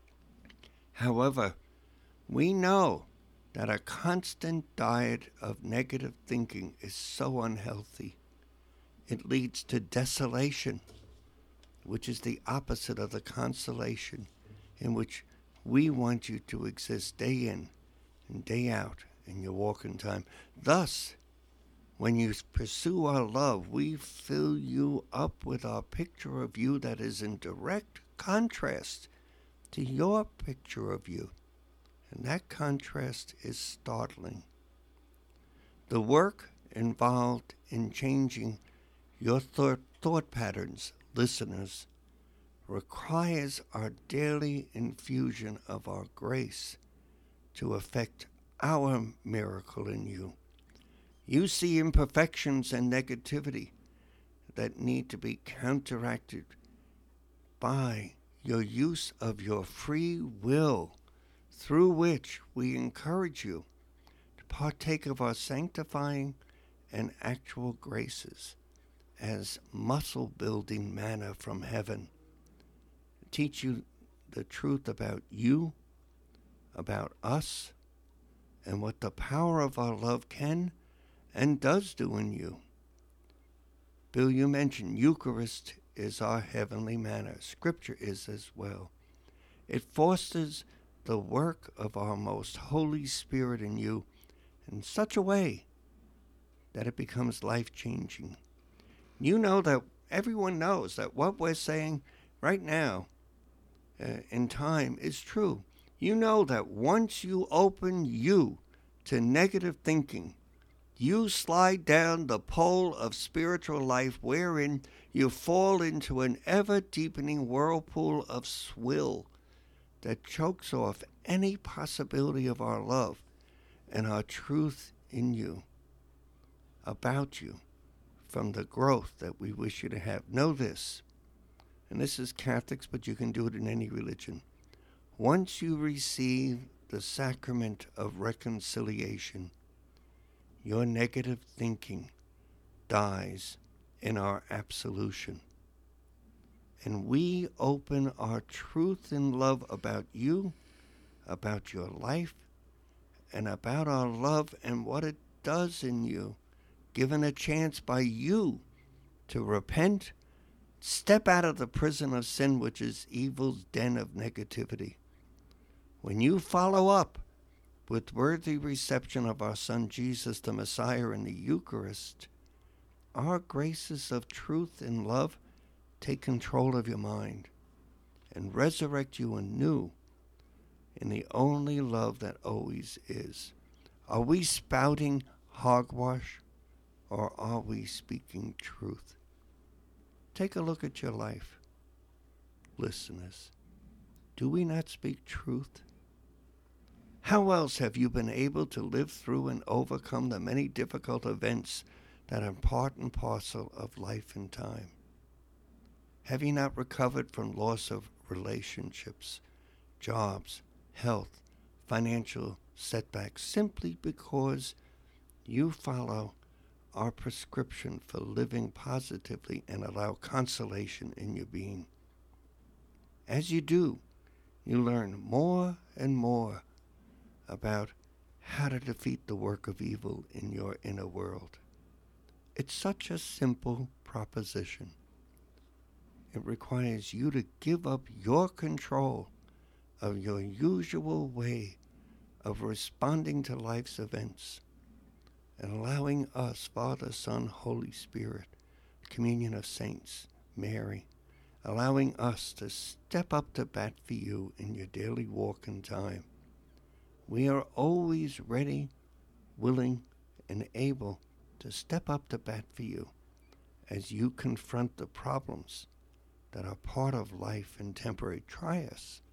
However, we know that a constant diet of negative thinking is so unhealthy. It leads to desolation, which is the opposite of the consolation in which we want you to exist day in and day out in your walking time. Thus, when you pursue our love, we fill you up with our picture of you that is in direct contrast to your picture of you. And that contrast is startling. The work involved in changing your thought, thought patterns, listeners, requires our daily infusion of our grace to effect our miracle in you. You see imperfections and negativity that need to be counteracted by your use of your free will, through which we encourage you to partake of our sanctifying and actual graces as muscle-building manna from heaven. Teach you the truth about you, about us, and what the power of our love can and does do in you. Bill, you mentioned Eucharist is our heavenly manna. Scripture is as well. It fosters the work of our most Holy Spirit in you in such a way that it becomes life-changing. You know that everyone knows that what we're saying right now uh, in time is true. You know that once you open you to negative thinking, you slide down the pole of spiritual life wherein you fall into an ever-deepening whirlpool of swill that chokes off any possibility of our love and our truth in you, about you, from the growth that we wish you to have. Know this, and this is Catholics, but you can do it in any religion. Once you receive the sacrament of reconciliation, your negative thinking dies in our absolution. And we open our truth and love about you about your life and about our love and what it does in you, given a chance by you to repent, step out of the prison of sin, which is evil's den of negativity. When you follow up with worthy reception of our Son Jesus, the Messiah, in the Eucharist, our graces of truth and love take control of your mind and resurrect you anew in the only love that always is. Are we spouting hogwash, or are we speaking truth? Take a look at your life, listeners. Do we not speak truth? How else have you been able to live through and overcome the many difficult events that are part and parcel of life and time? Have you not recovered from loss of relationships, jobs, health, financial setbacks, simply because you follow our prescription for living positively and allow consolation in your being? As you do, you learn more and more about how to defeat the work of evil in your inner world. It's such a simple proposition. It requires you to give up your control of your usual way of responding to life's events and allowing us, Father, Son, Holy Spirit, communion of saints, Mary, allowing us to step up to bat for you in your daily walk in time. We are always ready, willing, and able to step up to bat for you as you confront the problems that are part of life and temporary. Try us.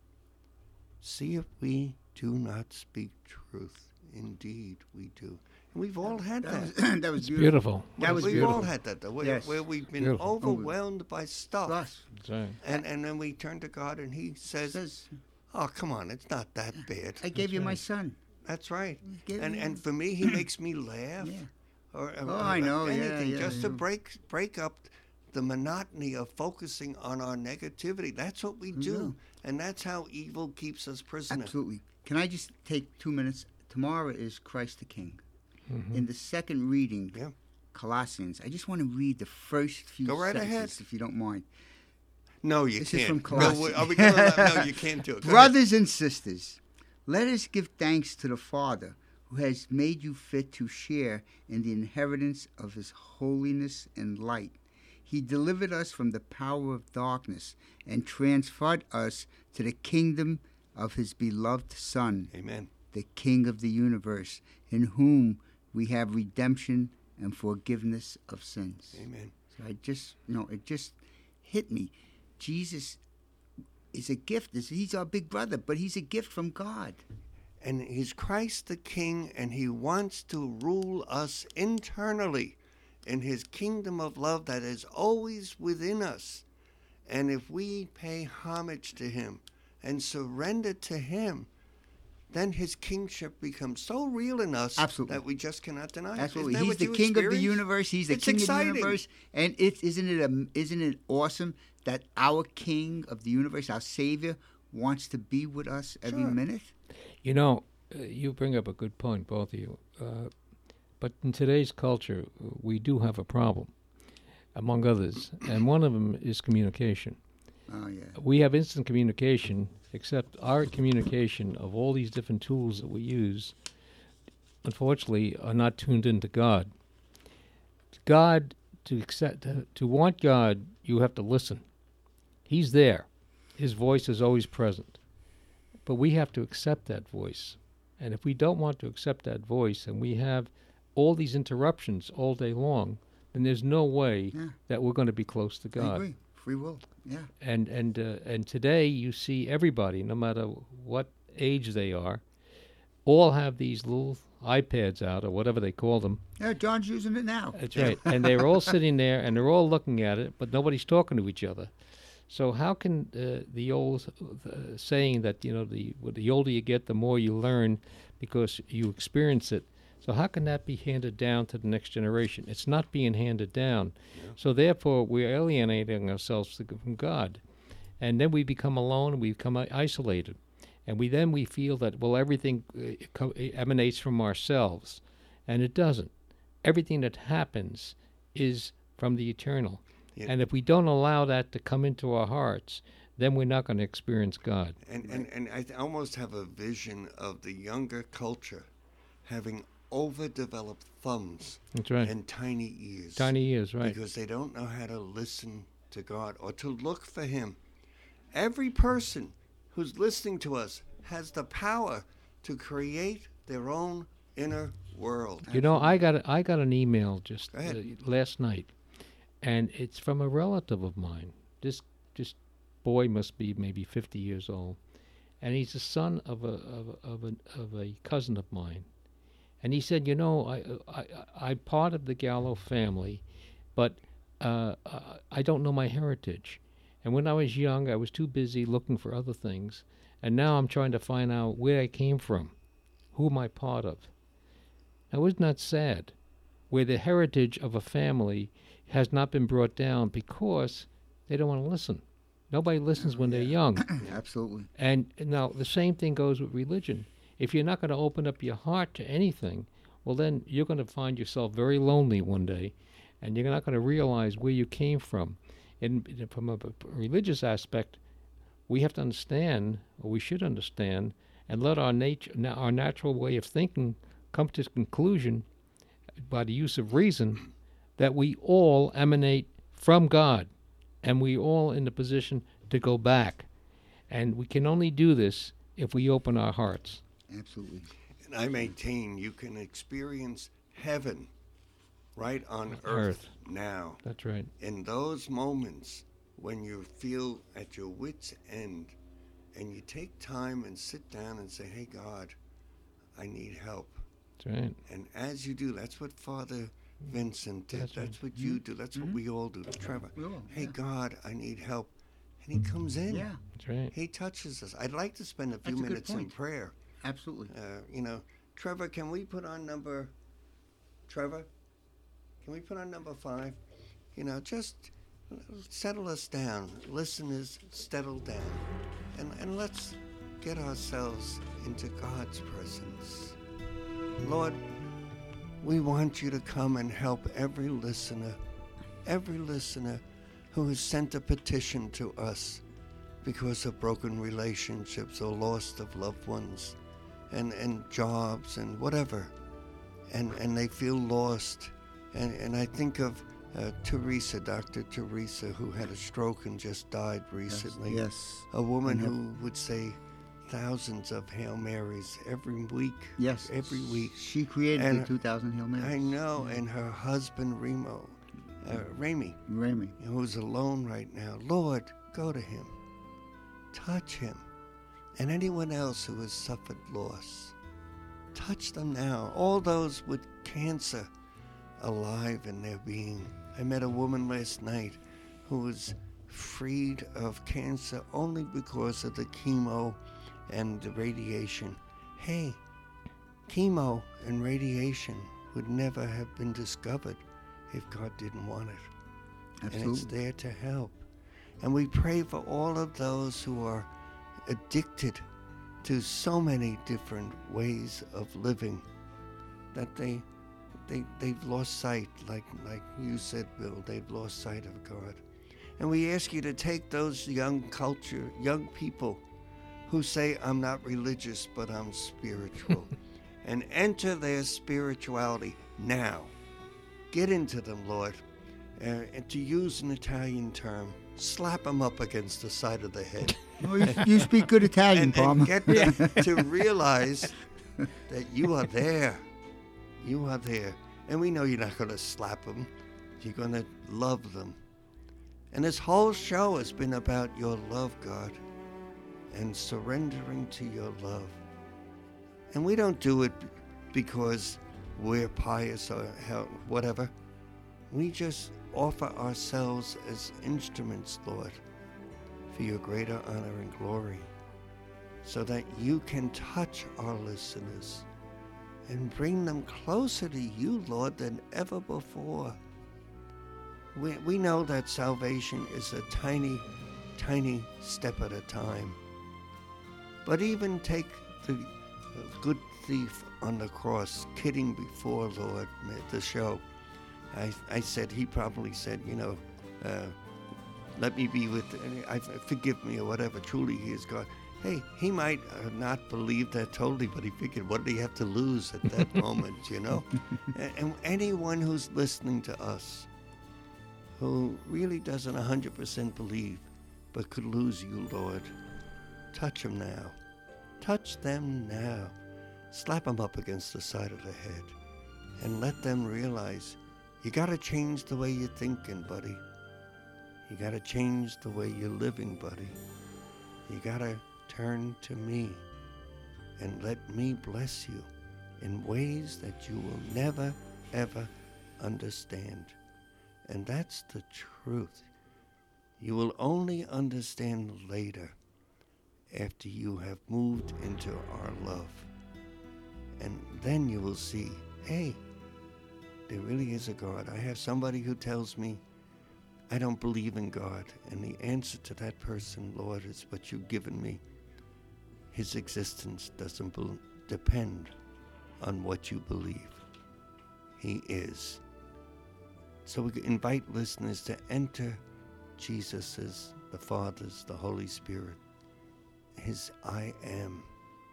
See if we do not speak truth. Indeed, we do. And we've all had that. That was, that was It's beautiful. beautiful. That was we've beautiful. all had that, though, where, Yes. where we've been Beautiful. overwhelmed by stuff. Plus, That's right. And and then we turn to God and he says, says, oh, come on, it's not that bad. I gave you my son. That's right. Gave And you- and for me, he makes me laugh. Yeah. Or, or Oh, I know, yeah, anything, yeah, just yeah. to break break up the monotony of focusing on our negativity. That's what we do. And that's how evil keeps us prisoner. Absolutely. Can I just take two minutes? Tomorrow is Christ the King. Mhm. In the second reading, Yeah. Colossians, I just want to read the first few Go right sentences, ahead. if you don't mind. No, you This is can't. from no, Colossians. are we gonna allow- no, you can't do it. Go ahead. Brothers and sisters, let us give thanks to the Father who has made you fit to share in the inheritance of his holiness and light. He delivered us from the power of darkness and transferred us to the kingdom of his beloved Son, Amen. the King of the universe, in whom we have redemption and forgiveness of sins. Amen. So I just, you know, it just hit me. Jesus is a gift. He's our big brother, but he's a gift from God. And he's Christ the King, and he wants to rule us internally in his kingdom of love that is always within us. And if we pay homage to him and surrender to him, then his kingship becomes so real in us Absolutely. that we just cannot deny it. Absolutely, Isn't that he's what the you king of the experience? universe. He's the It's king exciting. of the universe, and it isn't it a, isn't it awesome that our King of the universe, our Savior, wants to be with us every Sure. minute? You know, uh, you bring up a good point, both of you. Uh, but in today's culture, we do have a problem, among others, and one of them is communication. Oh yeah, We have instant communication, except our communication of all these different tools that we use, unfortunately, are not tuned into God. God, to accept, to want God, you have to listen. He's there. His voice is always present. But we have to accept that voice. And if we don't want to accept that voice, and we have all these interruptions all day long, then there's no way Yeah. that we're going to be close to I God. agree. Free will. Yeah, And and uh, and today you see everybody, no matter what age they are, all have these little iPads out or whatever they call them. yeah. John's using it now. That's right. And they're all sitting there and they're all looking at it, but nobody's talking to each other. So how can uh, the old uh, saying that, you know, the the older you get, the more you learn because you experience it. So how can that be handed down to the next generation? It's not being handed down. Yeah. So therefore, we're alienating ourselves from God. And then we become alone and we become i- isolated. And we then we feel that, well, everything uh, co- emanates from ourselves, and it doesn't. Everything that happens is from the eternal. Yeah. And if we don't allow that to come into our hearts, then we're not going to experience God. And, and, and I th- almost have a vision of the younger culture having overdeveloped thumbs That's right. and tiny ears. Tiny ears, right. Because they don't know how to listen to God or to look for Him. Every person who's listening to us has the power to create their own inner world. You know, I got a, I got an email just Go uh, ahead. last night, and it's from a relative of mine. This this boy must be maybe fifty years old, and he's the son of a of a, of a, of a cousin of mine. And he said, you know, I I I- I'm part of the Gallo family, but uh, uh, I don't know my heritage. And when I was young, I was too busy looking for other things, and now I'm trying to find out where I came from, who am I part of. Now, isn't that sad? Where the heritage of a family has not been brought down because they don't want to listen. Nobody listens when they're young. Absolutely. And now the same thing goes with religion. If you're not going to open up your heart to anything, well, then you're going to find yourself very lonely one day, and you're not going to realize where you came from. And from a p- religious aspect, we have to understand, or we should understand, and let our nature, na- our natural way of thinking come to the conclusion by the use of reason that we all emanate from God, and we all in the position to go back. And we can only do this if we open our hearts. Absolutely. And I maintain you can experience heaven right on earth, Earth. now. That's right. In those moments when you feel at your wit's end and you take time and sit down and say, hey, God, I need help. That's right. And as you do, that's what Father Vincent did. That's That's, right. what you do. That's what we all do. Trevor, We all, hey, yeah. God, I need help. And he comes in. Yeah, That's right. He touches us. I'd like to spend a few That's a good minutes in point. prayer. absolutely. Uh, you know, Trevor, can we put on number, Trevor, can we put on number five? You know, just settle us down. Listeners, settle down. And, and let's get ourselves into God's presence. Lord, we want you to come and help every listener, every listener who has sent a petition to us because of broken relationships or loss of loved ones and, and jobs and whatever. And, and they feel lost. And, and I think of uh, Teresa, Doctor Teresa, who had a stroke and just died recently. Yes. A woman And her- who would say thousands of Hail Marys every week. Yes. Every week. She created And the two thousand Hail Marys. I know. And her husband, Remo, uh, Ramy, Remy. who's alone right now. Lord, go to him. Touch him. And anyone else who has suffered loss. Touch them now. All those with cancer alive in their being. I met a woman last night who was freed of cancer only because of the chemo and the radiation. Hey, chemo and radiation would never have been discovered if God didn't want it. And it's Absolutely. there to help. And we pray for all of those who are addicted to so many different ways of living that they they they've lost sight, like like you said, Bill, they've lost sight of God. And we ask you to take those young culture, young people who say, I'm not religious, but I'm spiritual, and enter their spirituality now. Get into them, Lord. Uh, and to use an Italian term, slap them up against the side of the head. Oh, you, you speak good Italian, and, Palmer. and get them to realize that you are there. You are there. And we know you're not going to slap them. You're going to love them. And this whole show has been about your love, God, and surrendering to your love. And we don't do it because we're pious or hell, whatever. We just offer ourselves as instruments, Lord, for your greater honor and glory, so that you can touch our listeners and bring them closer to you, Lord, than ever before. We, we know that salvation is a tiny, tiny step at a time. But even take the uh, good thief on the cross, kidding before Lord, the show. I, I said, he probably said, you know, uh, let me be with, I, forgive me or whatever, truly he is God. Hey, he might uh, not believe that totally, but he figured, what did he have to lose at that moment, you know? And, and anyone who's listening to us, who really doesn't one hundred percent believe, but could lose you, Lord, touch them now. Touch them now. Slap them up against the side of the head and let them realize you got to change the way you're thinking, buddy. You got to change the way you're living, buddy. You got to turn to me and let me bless you in ways that you will never, ever understand. And that's the truth. You will only understand later after you have moved into our love. And then you will see, hey, there really is a God. I have somebody who tells me, I don't believe in God. And the answer to that person, Lord, is what you've given me. His existence doesn't be- depend on what you believe. He is. So we invite listeners to enter Jesus's, the Father's, the Holy Spirit, his I am.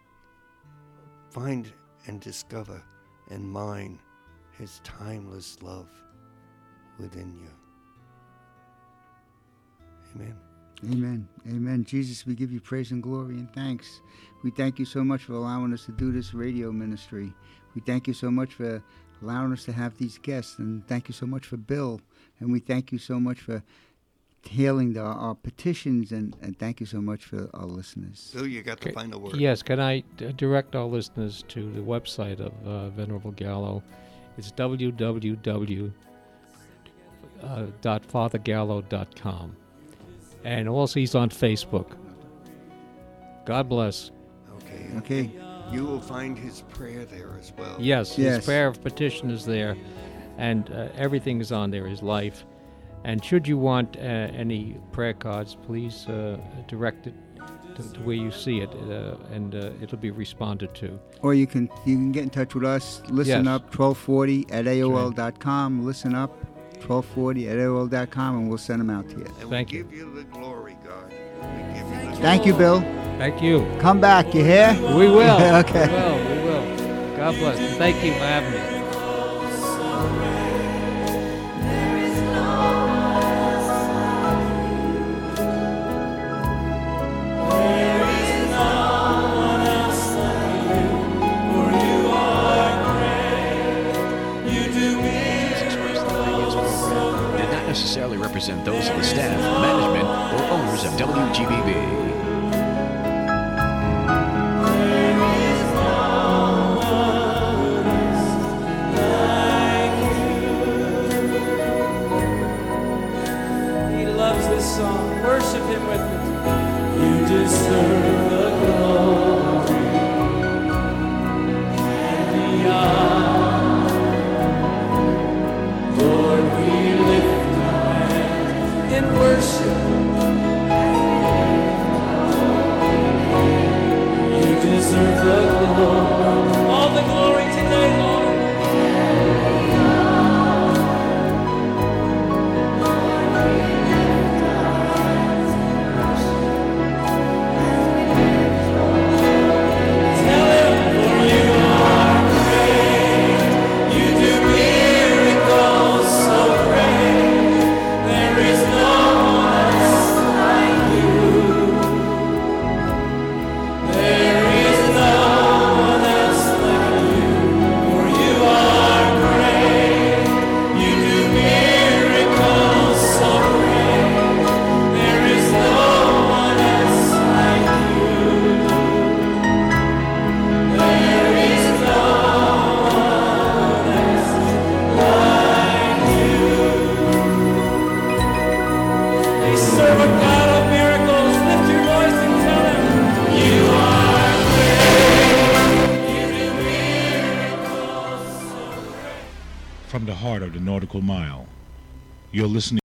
Find and discover and mine his timeless love within you. Amen. Amen. Amen. Jesus, we give you praise and glory and thanks. We thank you so much for allowing us to do this radio ministry. We thank you so much for allowing us to have these guests, and thank you so much for Bill. And we thank you so much for healing the, our petitions, and, and thank you so much for our listeners. Bill, you got to find a word. Yes, can I d- direct our listeners to the website of uh, Venerable Gallo? It's w w w dot father gallo dot com. And also he's on Facebook. God bless. Okay. Okay. You will find his prayer there as well. Yes, Yes. his prayer of petition is there, and uh, everything is on there, his life. And should you want uh, any prayer cards, please uh, direct it to, to where you see it, uh, and uh, it'll be responded to. Or you can you can get in touch with us. Listen Yes. up twelve forty at A O L dot com. Listen up twelve forty at A O L dot com, and we'll send them out to you. And Thank we you. give you the glory, God. We give you the Thank you, Bill. Thank you. Come back, you hear? We will. Okay. We will. We will. God bless. Thank you for having me. Did not necessarily represent those of the staff, management, or owners of W G B B. He loves this song. Worship him with it. You deserve the glory and the honor. Lord, we lift our hands in worship. You deserve the glory. All the glory today, Lord. From the heart of the nautical mile, you're listening